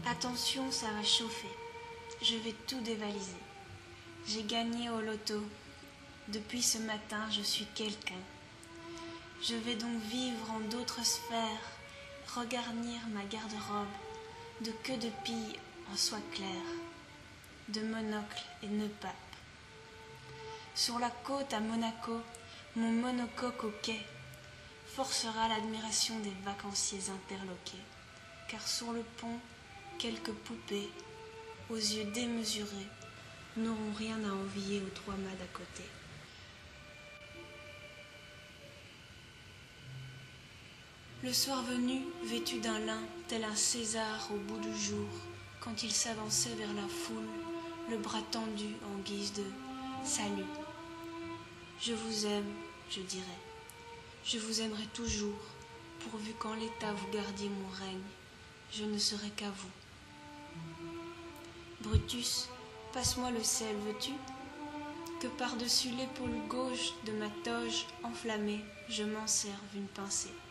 Attention, ça va chauffer. Je vais tout dévaliser. J'ai gagné au loto. Depuis ce matin, je suis quelqu'un. Je vais donc vivre en d'autres sphères, regarnir ma garde-robe de queue de pie en soie claire, de monocle et nœud pape. Sur la côte à Monaco, mon monocoque au quai forcera l'admiration des vacanciers interloqués, car sur le pont, quelques poupées, aux yeux démesurés, n'auront rien à envier aux trois mâts d'à côté. Le soir venu, vêtu d'un lin, tel un César au bout du jour, quand il s'avançait vers la foule, le bras tendu en guise de « salut ». Je vous aime, je dirai. Je vous aimerai toujours, pourvu qu'en l'état vous gardiez mon règne, je ne serai qu'à vous. Brutus, passe-moi le sel, veux-tu? Que par-dessus l'épaule gauche de ma toge enflammée, je m'en serve une pincée.